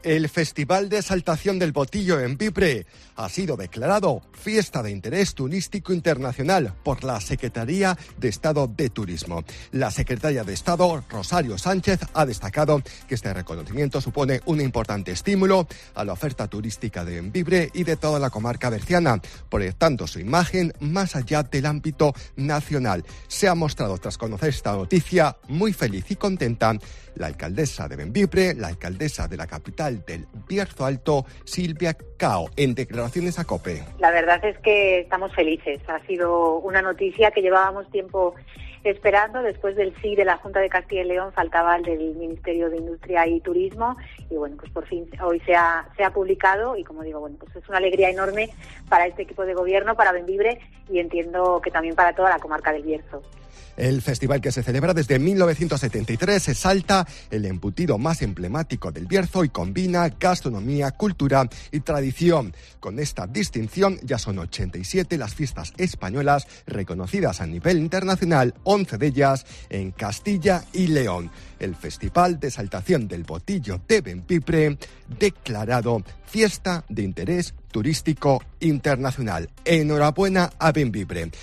El Festival de Exaltación del Botillo en Vibre ha sido declarado Fiesta de Interés Turístico Internacional por la Secretaría de Estado de Turismo. La secretaria de Estado, Rosario Sánchez, ha destacado que este reconocimiento supone un importante estímulo a la oferta turística de Bembibre y de toda la comarca berciana, proyectando su imagen más allá del ámbito nacional. Se ha mostrado, tras conocer esta noticia, muy feliz y contenta la alcaldesa de Bembibre, la alcaldesa de la capital del Bierzo Alto, Silvia Cao, en declaraciones a COPE. La verdad es que estamos felices. Ha sido una noticia que llevábamos tiempo esperando. Después del sí de la Junta de Castilla y León faltaba el del Ministerio de Industria y Turismo y bueno, pues por fin hoy se ha publicado y como digo, bueno, pues es una alegría enorme para este equipo de gobierno, para Bembibre y entiendo que también para toda la comarca del Bierzo. El festival, que se celebra desde 1973, exalta el embutido más emblemático del Bierzo y combina gastronomía, cultura y tradición. Con esta distinción ya son 87 las fiestas españolas reconocidas a nivel internacional, 11 de ellas en Castilla y León. El Festival de Exaltación del Botillo de Bembibre, declarado Fiesta de Interés Turístico Internacional. Enhorabuena a Bembibre.